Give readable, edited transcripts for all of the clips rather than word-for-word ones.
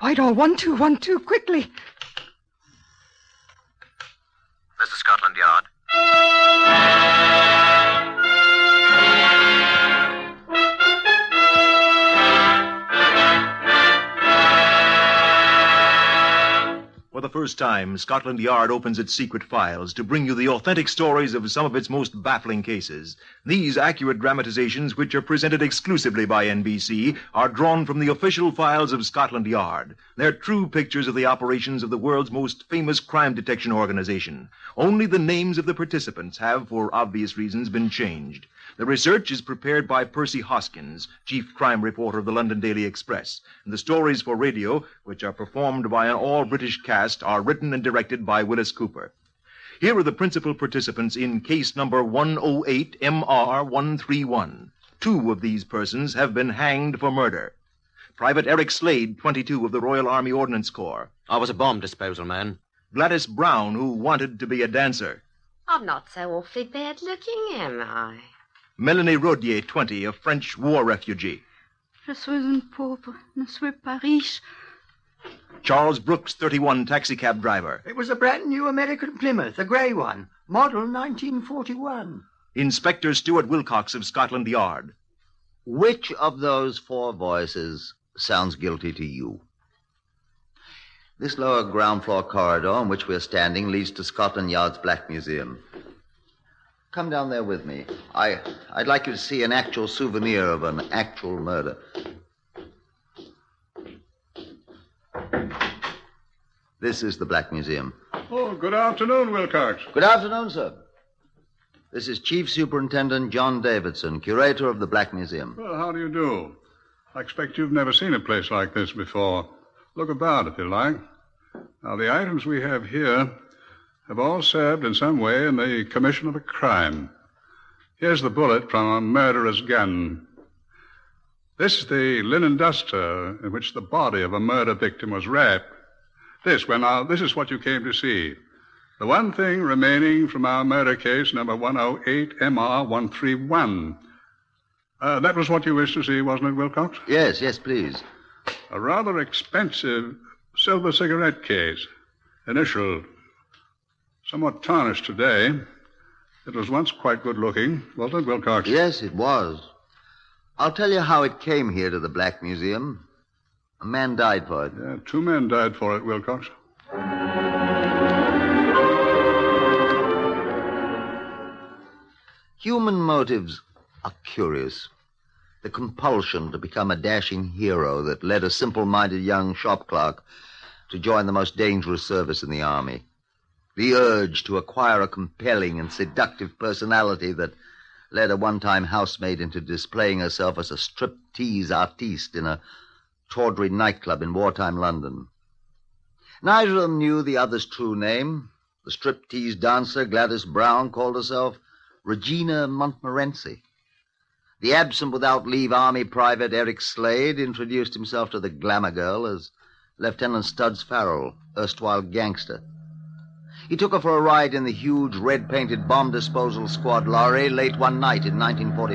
Whitehall, 1212, quickly. This is Scotland Yard. For the first time, Scotland Yard opens its secret files to bring you the authentic stories of some of its most baffling cases. These accurate dramatizations, which are presented exclusively by NBC, are drawn from the official files of Scotland Yard. They're true pictures of the operations of the world's most famous crime detection organization. Only the names of the participants have, for obvious reasons, been changed. The research is prepared by Percy Hoskins, chief crime reporter of the London Daily Express. And the stories for radio, which are performed by an all-British cast, are written and directed by Willis Cooper. Here are the principal participants in case number 108 MR131. 2 of these persons have been hanged for murder. Private Eric Slade, 22, of the Royal Army Ordnance Corps. I was a bomb disposal man. Gladys Brown, who wanted to be a dancer. I'm not so awfully bad looking, am I? Melanie Rodier, 20, a French war refugee. Je suis une pauvre, ne suis pas riche. Charles Brooks, 31, taxicab driver. It was a brand new American Plymouth, a grey one, model 1941. Inspector Stuart Wilcox of Scotland Yard. Which of those 4 voices sounds guilty to you? This lower ground floor corridor on which we're standing leads to Scotland Yard's Black Museum. Come down there with me. I'd like you to see an actual souvenir of an actual murder. This is the Black Museum. Oh, good afternoon, Wilcox. Good afternoon, sir. This is Chief Superintendent John Davidson, curator of the Black Museum. Well, how do you do? I expect you've never seen a place like this before. Look about, if you like. Now, the items we have here have all served in some way in the commission of a crime. Here's the bullet from a murderer's gun. This is the linen duster in which the body of a murder victim was wrapped. This is what you came to see. The one thing remaining from our murder case, number 108 MR131. That was what you wished to see, wasn't it, Wilcox? Yes, please. A rather expensive silver cigarette case. Initial. Somewhat tarnished today. It was once quite good-looking, wasn't it, Wilcox? Yes, it was. I'll tell you how it came here to the Black Museum. A man died for it. Yeah, 2 men died for it, Wilcox. Human motives are curious. The compulsion to become a dashing hero that led a simple-minded young shop clerk to join the most dangerous service in the army. The urge to acquire a compelling and seductive personality that led a one-time housemaid into displaying herself as a striptease artiste in a tawdry nightclub in wartime London. Neither of them knew the other's true name. The striptease dancer, Gladys Brown, called herself Regina Montmorency. The absent without leave Army Private Eric Slade introduced himself to the glamour girl as Lieutenant Studs Farrell, erstwhile gangster. He took her for a ride in the huge red-painted bomb disposal squad lorry late one night in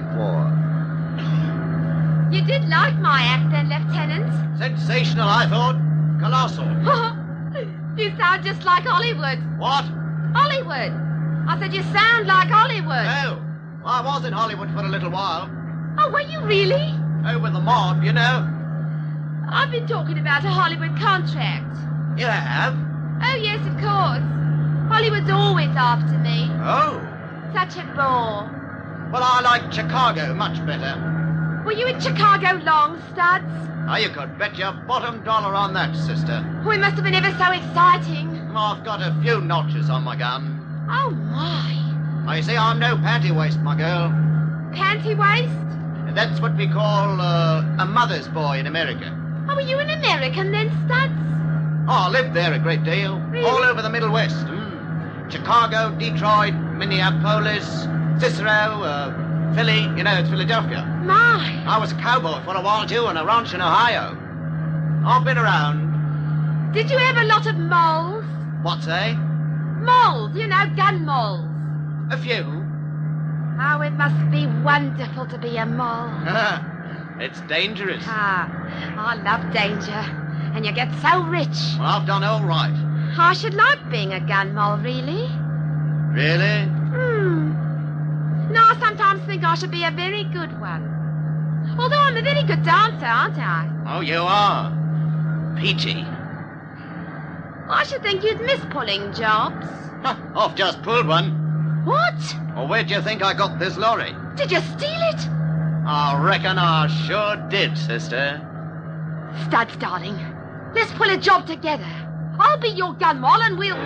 1944. You did like my act then, Lieutenant. Sensational, I thought. Colossal. You sound just like Hollywood. What? Hollywood. I said you sound like Hollywood. Oh, I was in Hollywood for a little while. Oh, were you really? Oh, with the mob, you know. I've been talking about a Hollywood contract. You have? Oh, yes, of course. Hollywood's always after me. Oh. Such a bore. Well, I like Chicago much better. Were you in Chicago long, Studs? Oh, you could bet your bottom dollar on that, sister. Oh, it must have been ever so exciting. I've got a few notches on my gun. Oh, my. Now, you see, I'm no panty waist, my girl. Panty waist? That's what we call a mother's boy in America. Oh, were you an American then, Studs? Oh, I lived there a great deal. Really? All over the Middle West. Chicago, Detroit, Minneapolis, Cicero, Philly. You know, it's Philadelphia. My. I was a cowboy for a while, too, on a ranch in Ohio. I've been around. Did you have a lot of moles? What, say? Moles, you know, gun moles. A few. Oh, it must be wonderful to be a mole. It's dangerous. I love danger. and you get so rich. Well, I've done all right. I should like being a gun moll, really. Really? No, I sometimes think I should be a very good one. Although I'm a very good dancer, aren't I? Oh, you are. Peachy. I should think you'd miss pulling jobs. I've just pulled one. What? Well, where do you think I got this lorry? Did you steal it? I reckon I sure did, sister. Studs, darling. Let's pull a job together. I'll be your gun moll and we'll...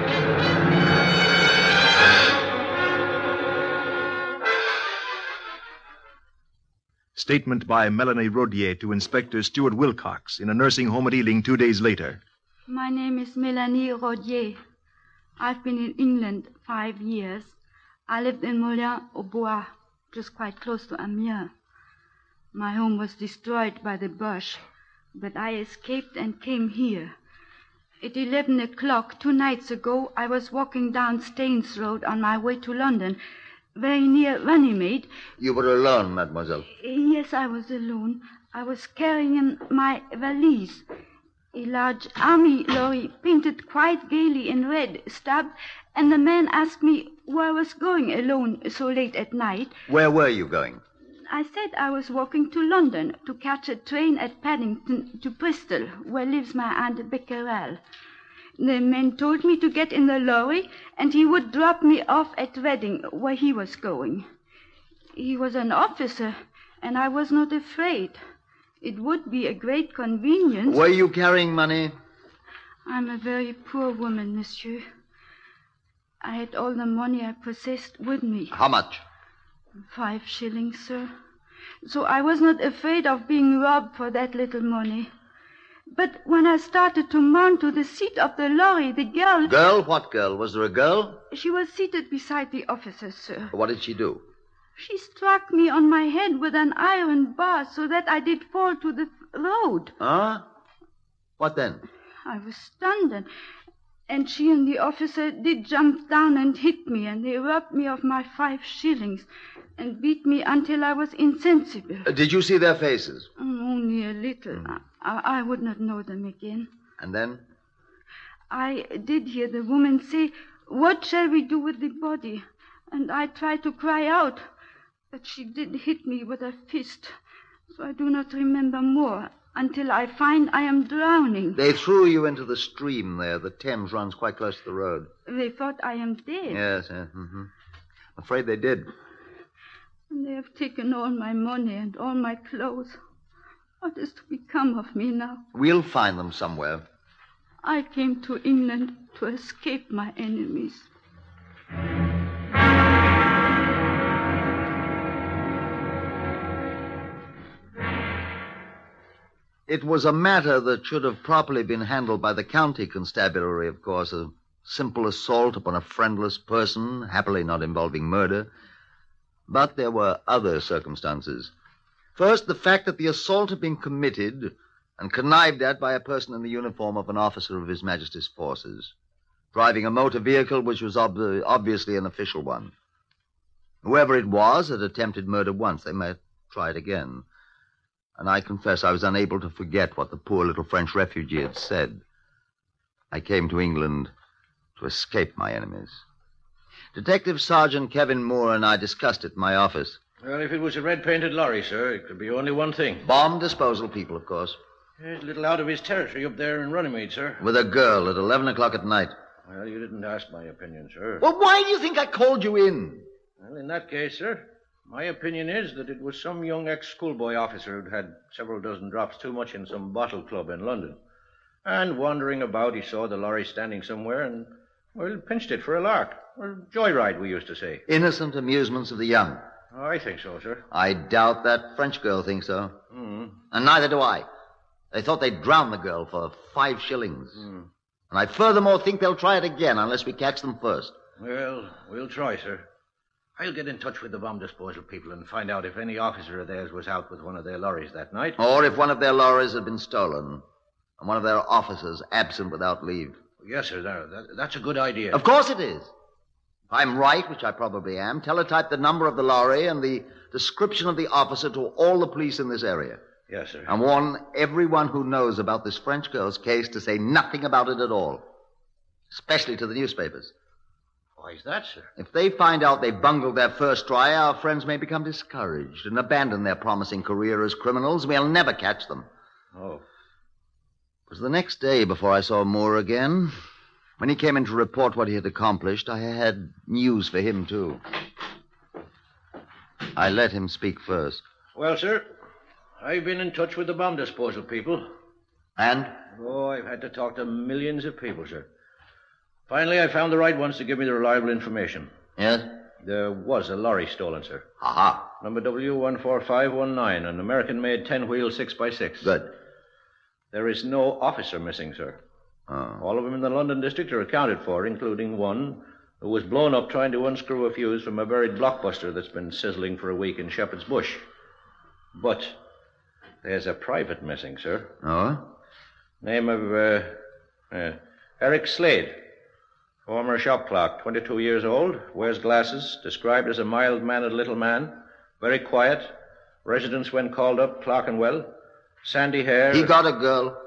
Statement by Melanie Rodier to Inspector Stuart Wilcox in a nursing home at Ealing 2 days later. My name is Melanie Rodier. I've been in England 5 years. I lived in Moulins-au-Bois, just quite close to Amiens. My home was destroyed by the Boche, but I escaped and came here. At 11 o'clock 2 nights ago, I was walking down Staines Road on my way to London, very near Runnymede. You were alone, mademoiselle? Yes, I was alone. I was carrying my valise. A large army lorry painted quite gaily in red stopped, and the man asked me where I was going alone so late at night. Where were you going? I said I was walking to London to catch a train at Paddington to Bristol, where lives my Aunt Becquerel. The man told me to get in the lorry, and he would drop me off at Reading, where he was going. He was an officer, and I was not afraid. It would be a great convenience. Were you carrying money? I'm a very poor woman, monsieur. I had all the money I possessed with me. How much? 5 shillings, sir. So I was not afraid of being robbed for that little money. But when I started to mount to the seat of the lorry, the girl... Girl? What girl? Was there a girl? She was seated beside the officer, sir. What did she do? She struck me on my head with an iron bar so that I did fall to the road. Huh? What then? I was stunned, and she and the officer did jump down and hit me, and they robbed me of my 5 shillings and beat me until I was insensible. Did you see their faces? Only a little. I would not know them again. And then? I did hear the woman say, "What shall we do with the body?" And I tried to cry out, but she did hit me with a fist. So I do not remember more until I find I am drowning. They threw you into the stream there. The Thames runs quite close to the road. They thought I am dead. Yes, yes. Mm-hmm. I'm afraid they did. And they have taken all my money and all my clothes. What is to become of me now? We'll find them somewhere. I came to England to escape my enemies. It was a matter that should have properly been handled by the county constabulary, of course. A simple assault upon a friendless person, happily not involving murder. But there were other circumstances. First, the fact that the assault had been committed and connived at by a person in the uniform of an officer of His Majesty's forces, driving a motor vehicle which was obviously an official one. Whoever it was had attempted murder once. They might try it again. And I confess I was unable to forget what the poor little French refugee had said. I came to England to escape my enemies. Detective Sergeant Kevin Moore and I discussed it in my office. Well, if it was a red-painted lorry, sir, it could be only one thing. Bomb disposal people, of course. He's a little out of his territory up there in Runnymede, sir. With a girl at 11 o'clock at night. Well, you didn't ask my opinion, sir. Well, why do you think I called you in? Well, in that case, sir, my opinion is that it was some young ex-schoolboy officer who'd had several dozen drops too much in some bottle club in London. And wandering about, he saw the lorry standing somewhere and, well, pinched it for a lark. Or joyride, we used to say. Innocent amusements of the young. Oh, I think so, sir. I doubt that French girl thinks so. And neither do I. They thought they'd drown the girl for 5 shillings. And I furthermore think they'll try it again unless we catch them first. Well, we'll try, sir. I'll get in touch with the bomb disposal people and find out if any officer of theirs was out with one of their lorries that night. Or if one of their lorries had been stolen and one of their officers absent without leave. Yes, sir. That's a good idea. Of course it is. If I'm right, which I probably am, teletype the number of the lorry and the description of the officer to all the police in this area. Yes, sir. And warn everyone who knows about this French girl's case to say nothing about it at all. Especially to the newspapers. Why is that, sir? If they find out they bungled their first try, our friends may become discouraged and abandon their promising career as criminals. We'll never catch them. Oh. It was the next day before I saw Moore again. When he came in to report what he had accomplished, I had news for him, too. I let him speak first. Well, sir, I've been in touch with the bomb disposal people. And? Oh, I've had to talk to millions of people, sir. Finally, I found the right ones to give me the reliable information. Yes? There was a lorry stolen, sir. Aha. Number W14519, an American-made 10-wheel 6x6. Good. There is no officer missing, sir. Oh. All of them in the London district are accounted for, including one who was blown up trying to unscrew a fuse from a buried blockbuster that's been sizzling for a week in Shepherd's Bush. But there's a private missing, sir. Oh? Name of Eric Slade. Former shop clerk, 22 years old, wears glasses, described as a mild-mannered little man, very quiet, residence when called up, Clerkenwell, sandy hair. He got a girl.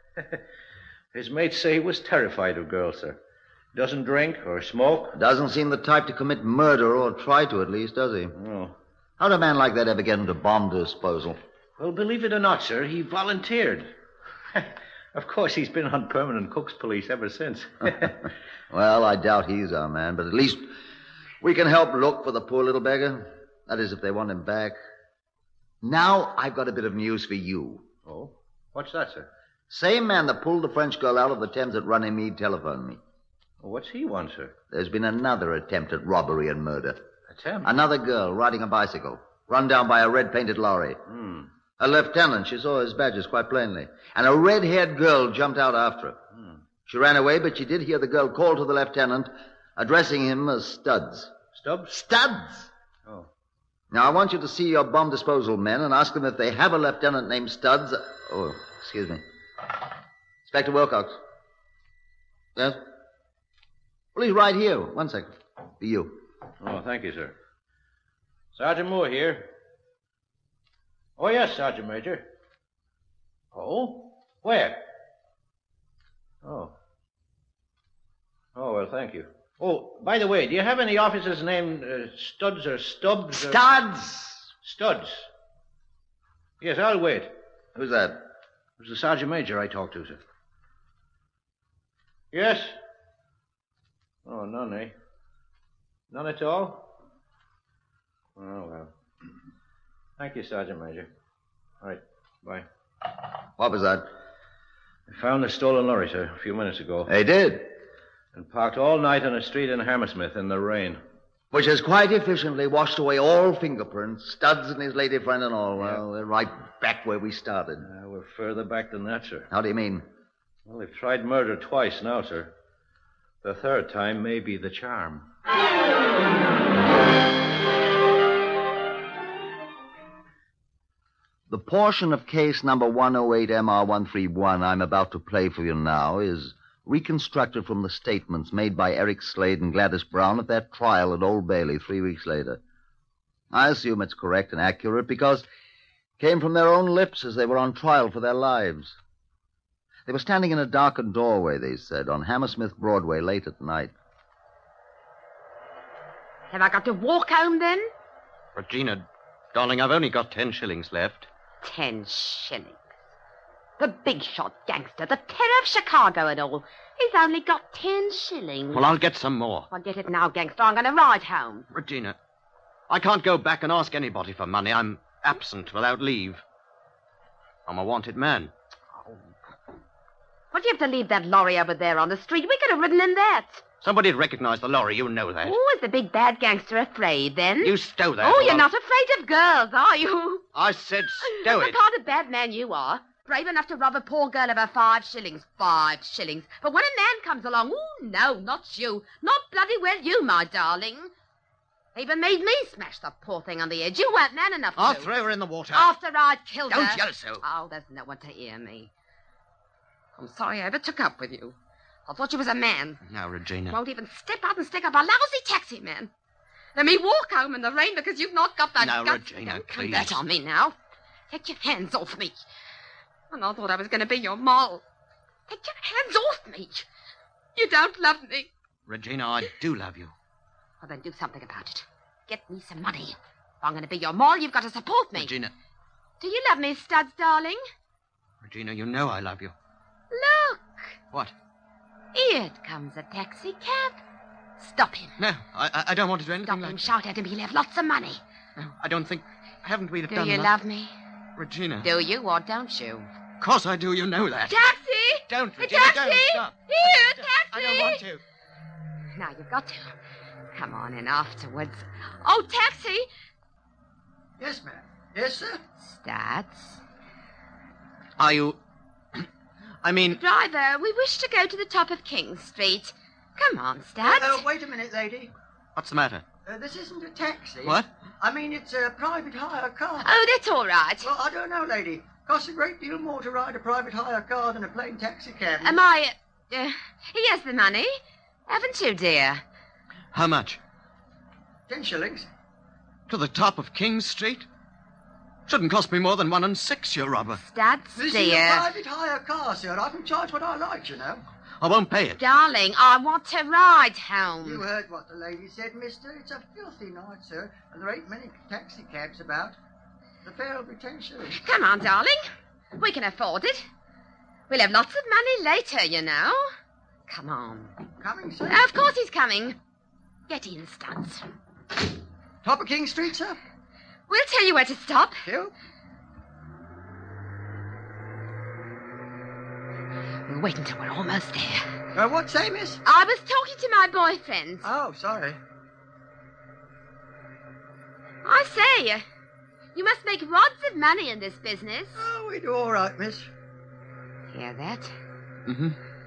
His mates say he was terrified of girls, sir. Doesn't drink or smoke. Doesn't seem the type to commit murder, or try to at least, does he? No. How'd a man like that ever get into bomb disposal? Well, believe it or not, sir, he volunteered. Of course, he's been on permanent cook's police ever since. Well, I doubt he's our man, but at least we can help look for the poor little beggar. That is, if they want him back. Now I've got a bit of news for you. Oh? What's that, sir? Same man that pulled the French girl out of the Thames at Runnymede telephoned me. What's he want, sir? There's been another attempt at robbery and murder. Attempt? Another girl riding a bicycle, run down by a red-painted lorry. A lieutenant, she saw his badges quite plainly. And a red-haired girl jumped out after her. She ran away, but she did hear the girl call to the lieutenant, addressing him as Studs. Stubbs? Studs! Oh. Now, I want you to see your bomb disposal men and ask them if they have a lieutenant named Studs. Oh, excuse me. Inspector Wilcox. Yes? Well, he's right here. 1 second. For you. Oh, thank you, sir. Sergeant Moore here. Oh, yes, Sergeant Major. Oh? Where? Oh. Oh, well, thank you. Oh, by the way, do you have any officers named Studs or Stubbs? Studs! Studs. Yes, I'll wait. Who's that? It was the Sergeant Major I talked to, sir. Yes? Oh, none, eh? None at all? Oh, well. Thank you, Sergeant Major. All right, bye. What was that? I found the stolen lorry, sir, a few minutes ago. They did. And parked all night on a street in Hammersmith in the rain. Which has quite efficiently washed away all fingerprints, Studs and his lady friend and all. Well, they're right back where we started. We're further back than that, sir. How do you mean? Well, they've tried murder twice now, sir. The third time may be the charm. The portion of case number 108MR131 I'm about to play for you now is reconstructed from the statements made by Eric Slade and Gladys Brown at their trial at Old Bailey 3 weeks later. I assume it's correct and accurate because it came from their own lips as they were on trial for their lives. They were standing in a darkened doorway, they said, on Hammersmith Broadway late at night. Have I got to walk home then? Regina, darling, I've only got 10 shillings left. 10 shillings. The big shot gangster, the terror of Chicago and all. He's only got 10 shillings. Well, I'll get some more. Well, get it now, gangster. I'm going to ride home. Regina, I can't go back and ask anybody for money. I'm absent without leave. I'm a wanted man. What do you have to leave that lorry over there on the street? We could have ridden in that. Somebody'd recognize the lorry. You know that. Oh, is the big bad gangster afraid, then? You stow that. Oh, you're not afraid of girls, are you? I said stow What it. a kind of bad man you are. Brave enough to rob a poor girl of her 5 shillings. 5 shillings. But when a man comes along, oh, no, not you. Not bloody well you, my darling. Even made me smash the poor thing on the edge. You weren't man enough to. I'll throw her in the water. After I'd killed her. Don't yell so. Oh, there's no one to hear me. I'm sorry I ever took up with you. I thought you was a man. Now, Regina. Won't even step out and stick up a lousy taxi man. Let me walk home in the rain because you've not got that Now, guts. Regina, Don't come please. that on me now. Take your hands off me. And I thought I was going to be your moll. Take your hands off me. You don't love me. Regina, I do love you. Well, then do something about it. Get me some money. If I'm going to be your moll, you've got to support me. Regina. Do you love me, Studs, darling? Regina, you know I love you. Look. What? Here comes a taxi cab. Stop him. No, I don't want to do anything. Stop him. Shout at him. He'll have lots of money. No, I don't think... Haven't we done Do you enough? love me? Regina. Do you or don't you? Of course I do. You know that. Taxi! Don't, Regina. Taxi! Don't. Stop. Here, taxi! I don't want to. Now you've got to. Come on in afterwards. Oh, taxi! Yes, ma'am. Yes, sir. Stats. Are you... I mean... Driver, we wish to go to the top of King Street. Come on, Stats. Wait a minute, lady. What's the matter? This isn't a taxi. What? I mean, it's a private hire car. Oh, that's all right. Well, I don't know, lady. Costs a great deal more to ride a private hire car than a plain taxi cab. Am I... he has the money. Haven't you, dear? How much? 10 shillings. To the top of King Street? Shouldn't cost me more than 1 6, you robber. Stats, This dear. is a private hire car, sir. I can charge what I like, you know. I won't pay it. Darling, I want to ride home. You heard what the lady said, mister. It's a filthy night, sir, and there ain't many taxi cabs about. The fare will be 10 shillings. Come on, darling. We can afford it. We'll have lots of money later, you know. Come on. Coming, sir? Of course he's coming. Get in, Studs. Top of King Street, sir? We'll tell you where to stop. You? We'll wait until we're almost there. What say, miss? I was talking to my boyfriend. Oh, sorry. I say, you must make rods of money in this business. Oh, we do all right, miss. Hear that? Mm-hmm.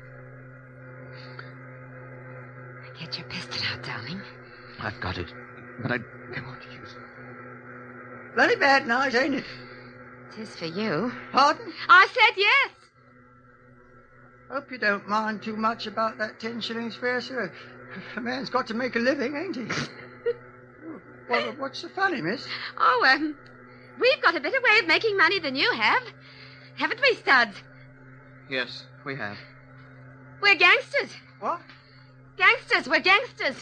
Get your pistol out, darling. I've got it, but I don't want to use it. Bloody bad night, ain't it? It is for you. Pardon? I said yes. Hope you don't mind too much about that 10 shillings fare, sir. A man's got to make a living, ain't he? Well, what's so funny, miss? Oh, we've got a better way of making money than you have. Haven't we, Studs? Yes, we have. We're gangsters. What? Gangsters, we're gangsters.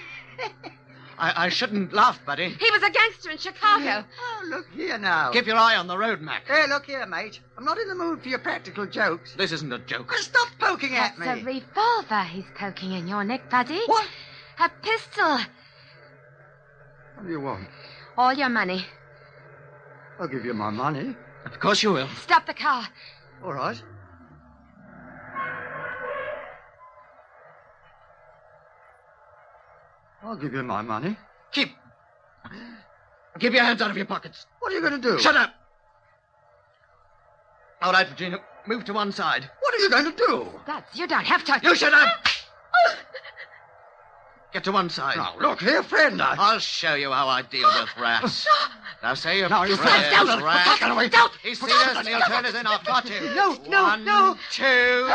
I shouldn't laugh, buddy. He was a gangster in Chicago. Oh, look here now. Keep your eye on the road, Mac. Hey, look here, mate. I'm not in the mood for your practical jokes. This isn't a joke. Stop poking at me. That's a revolver he's poking in your neck, buddy. What? A pistol. What do you want? All your money. I'll give you my money. Of course you will. Stop the car. All right. I'll give you my money. Keep your hands out of your pockets. What are you going to do? Shut up. All right, Regina, move to one side. What are you going to do? Studs, you don't have to. You shut up. Get to one side. Now, look here, friend. I'll show you how I deal with rats. Now, say your Now, you prayers, don't. rat. Don't. Away. Don't. He's seen us and he'll turn us in. I've got you. No, no, 1, no. 2...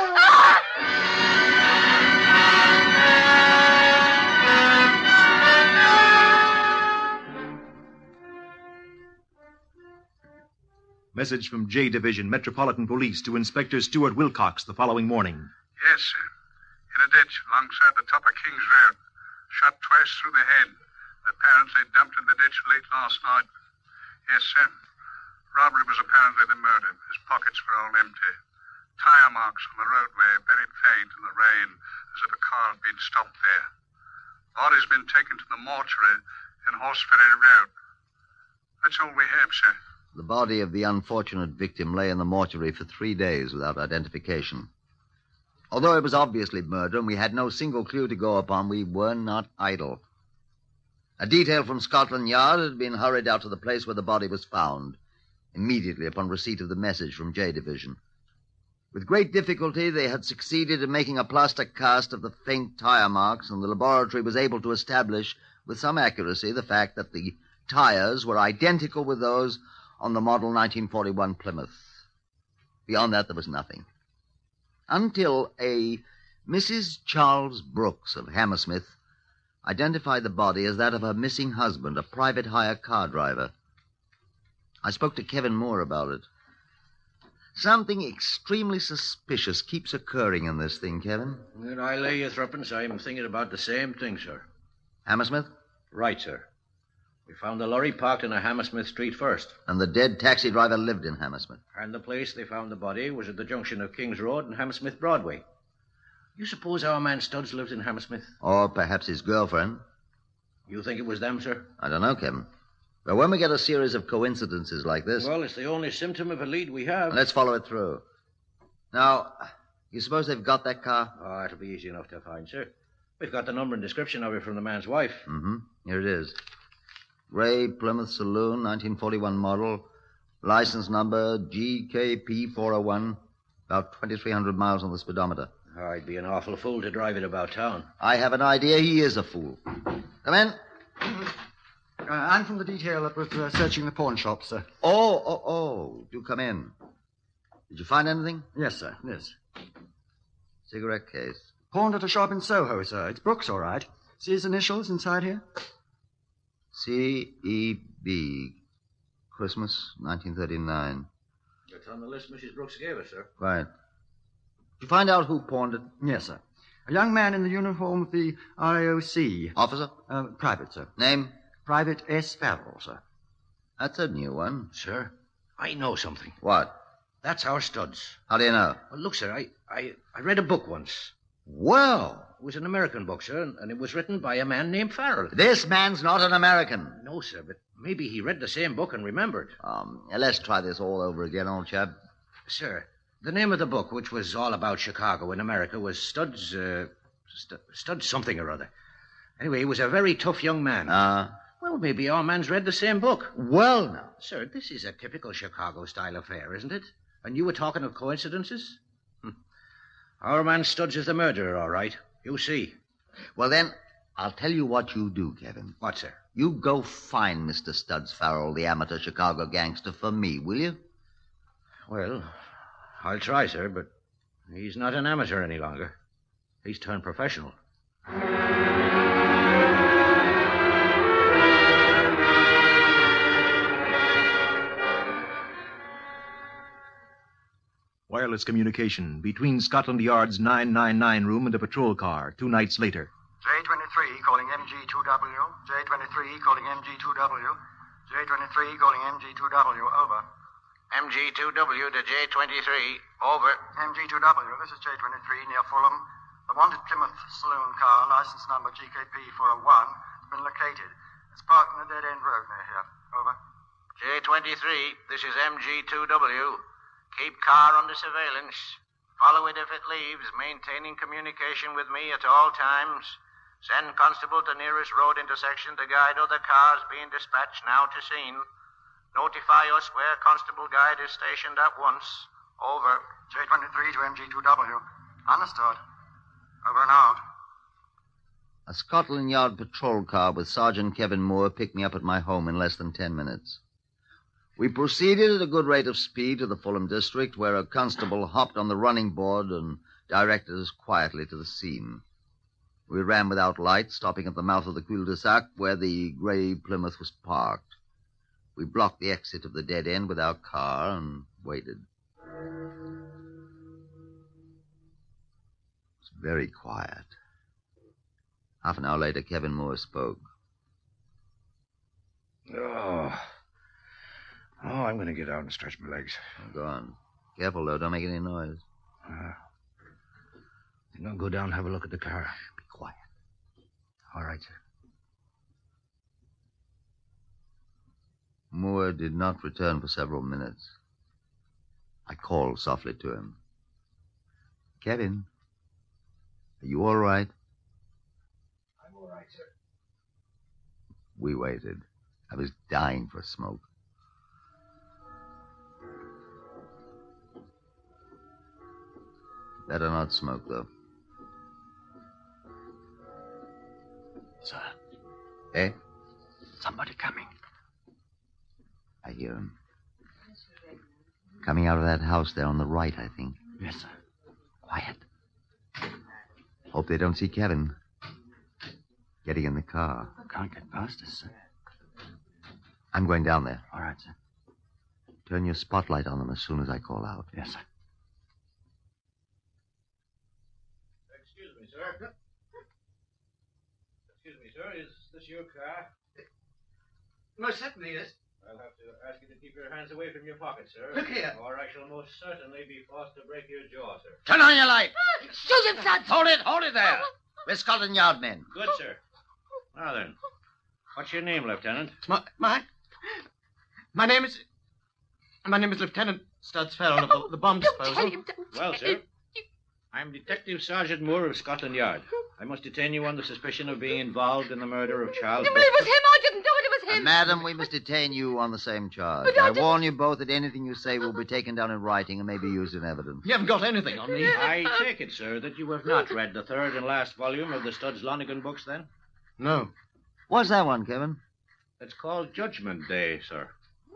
Message from J Division, Metropolitan Police, to Inspector Stuart Wilcox the following morning. Yes, sir. In a ditch alongside the top of King's Road. Shot twice through the head. Apparently dumped in the ditch late last night. Yes, sir. Robbery was apparently the murder. His pockets were all empty. Tire marks on the roadway, very faint in the rain, as if a car had been stopped there. Body's been taken to the mortuary in Horseferry Road. That's all we have, sir. The body of the unfortunate victim lay in the mortuary for 3 days without identification. Although it was obviously murder and we had no single clue to go upon, we were not idle. A detail from Scotland Yard had been hurried out to the place where the body was found, immediately upon receipt of the message from J Division. With great difficulty, they had succeeded in making a plaster cast of the faint tire marks, and the laboratory was able to establish with some accuracy the fact that the tires were identical with those on the model 1941 Plymouth. Beyond that, there was nothing. Until a Mrs. Charles Brooks of Hammersmith identified the body as that of her missing husband, a private hire car driver. I spoke to Kevin Moore about it. Something extremely suspicious keeps occurring in this thing, Kevin. And I lay you threepence, I'm thinking about the same thing, sir. Hammersmith? Right, sir. We found the lorry parked in a Hammersmith street first. And the dead taxi driver lived in Hammersmith. And the place they found the body was at the junction of King's Road and Hammersmith Broadway. You suppose our man Studs lived in Hammersmith? Or perhaps his girlfriend. You think it was them, sir? I don't know, Kevin. But when we get a series of coincidences like this... Well, it's the only symptom of a lead we have. Let's follow it through. Now, you suppose they've got that car? Oh, it'll be easy enough to find, sir. We've got the number and description of it from the man's wife. Mm-hmm. Here it is. Gray Plymouth Saloon, 1941 model. License number GKP401. About 2,300 miles on the speedometer. I'd be an awful fool to drive it about town. I have an idea he is a fool. Come in. I'm from the detail that was searching the pawn shop, sir. Oh. Do come in. Did you find anything? Yes, sir. Yes. Cigarette case. Pawned at a shop in Soho, sir. It's Brooks, all right. See his initials inside here? C.E.B. Christmas, 1939. That's on the list Mrs. Brooks gave us, sir. Right. Did you find out who pawned it? Yes, sir. A young man in the uniform of the RAOC. Officer? Private, sir. Name? Private S. Farrell, sir. That's a new one. Sir, I know something. What? That's our Studs. How do you know? Well, look, sir, I read a book once. Well. It was an American book, sir, and it was written by a man named Farrell. This man's not an American. No, sir, but maybe he read the same book and remembered. Let's try this all over again, old chap. Sir, the name of the book, which was all about Chicago in America, was Studs, Studs something or other. Anyway, he was a very tough young man. Well, maybe our man's read the same book. Well, now. Sir, this is a typical Chicago-style affair, isn't it? And you were talking of coincidences? Our man Studs is the murderer, all right. You see. Well, then, I'll tell you what you do, Kevin. What, sir? You go find Mr. Studs Farrell, the amateur Chicago gangster, for me, will you? Well, I'll try, sir, but he's not an amateur any longer. He's turned professional. Wireless communication between Scotland Yard's 999 room and a patrol car 2 nights later. J23 calling MG2W. J23 calling MG2W. J23 calling MG2W. Over. MG2W to J23. Over. MG2W, this is J23 near Fulham. The wanted Plymouth saloon car, license number GKP401, has been located. It's parked in a dead-end road near here. Over. J23, this is MG2W. Keep car under surveillance. Follow it if it leaves, maintaining communication with me at all times. Send constable to nearest road intersection to guide other cars being dispatched now to scene. Notify us where Constable Guide is stationed at once. Over. J23 to MG2W. Understood. Over and out. A Scotland Yard patrol car with Sergeant Kevin Moore picked me up at my home in less than 10 minutes. We proceeded at a good rate of speed to the Fulham district, where a constable hopped on the running board and directed us quietly to the scene. We ran without lights, stopping at the mouth of the cul-de-sac where the grey Plymouth was parked. We blocked the exit of the dead end with our car and waited. It was very quiet. Half an hour later, Kevin Moore spoke. Oh, I'm going to get out and stretch my legs. Go on. Careful, though. Don't make any noise. I think I'll go down and have a look at the car. Be quiet. All right, sir. Moore did not return for several minutes. I called softly to him. Kevin, are you all right? I'm all right, sir. We waited. I was dying for a smoke. Better not smoke, though. Sir. Eh? Somebody coming. I hear him. Coming out of that house there on the right, I think. Yes, sir. Quiet. Hope they don't see Kevin. Getting in the car. Can't get past us, sir. I'm going down there. All right, sir. turn your spotlight on them as soon as I call out. Yes, sir. Excuse me, sir. Excuse me, sir. Is this your car? Most certainly is. I'll have to ask you to keep your hands away from your pockets, sir. Look here. Or I shall most certainly be forced to break your jaw, sir. Turn on your light. Shoot him, Suds! Hold it there. We're Scotland Yard men. Good, sir. Now then, what's your name, Lieutenant? It's my name is Lieutenant Studs Farrell of the bomb disposal. Well, sir, I'm Detective Sergeant Moore of Scotland Yard. I must detain you on the suspicion of being involved in the murder of Charles. But it was him. I didn't do it. It was him. Madam, we must detain you on the same charge. I warn you both that anything you say will be taken down in writing and may be used in evidence. You haven't got anything on me. I take it, sir, that you have not read the third and last volume of the Studs Lonigan books, then? No. What's that one, Kevin? It's called Judgment Day, sir.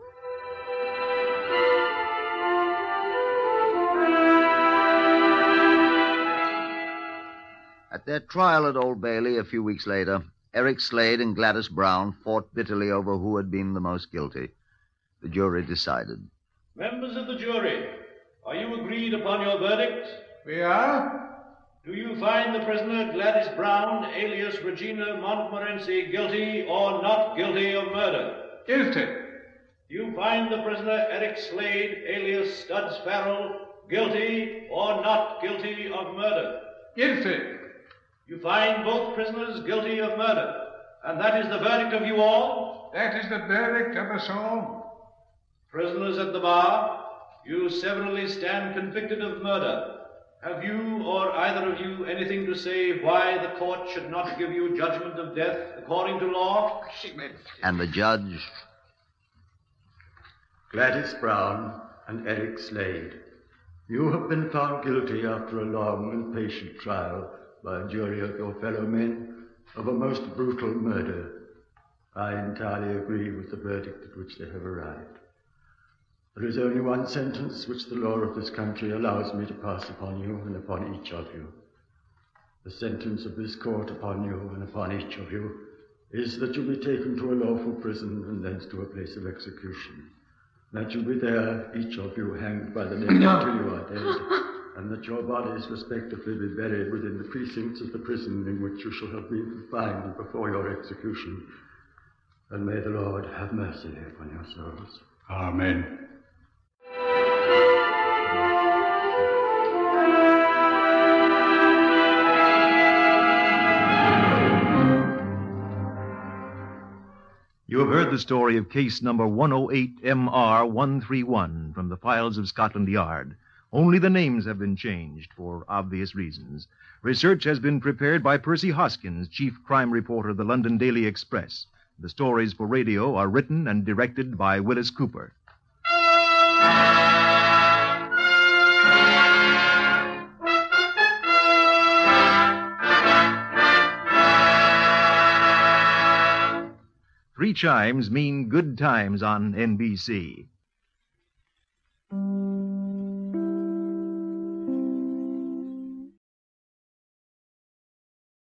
At their trial at Old Bailey a few weeks later, Eric Slade and Gladys Brown fought bitterly over who had been the most guilty. The jury decided. Members of the jury, are you agreed upon your verdict? We are. Do you find the prisoner Gladys Brown, alias Regina Montmorency, guilty or not guilty of murder? Guilty. Do you find the prisoner Eric Slade, alias Studs Farrell, guilty or not guilty of murder? Guilty. You find both prisoners guilty of murder, and that is the verdict of you all? That is the verdict of us all. Prisoners at the bar, you severally stand convicted of murder. Have you or either of you anything to say why the court should not give you judgment of death according to law? And the judge? Gladys Brown and Eric Slade, you have been found guilty after a long and patient trial by a jury of your fellow men of a most brutal murder. I entirely agree with the verdict at which they have arrived. There is only one sentence which the law of this country allows me to pass upon you and upon each of you. The sentence of this court upon you and upon each of you is that you be taken to a lawful prison and thence to a place of execution. That you be there, each of you, hanged by the neck until you are dead, and that your bodies respectively be buried within the precincts of the prison in which you shall have been confined before your execution. And may the Lord have mercy upon your souls. Amen. You have heard the story of case number 108MR131 from the files of Scotland Yard. Only the names have been changed for obvious reasons. Research has been prepared by Percy Hoskins, chief crime reporter of the London Daily Express. The stories for radio are written and directed by Willis Cooper. Three chimes mean good times on NBC.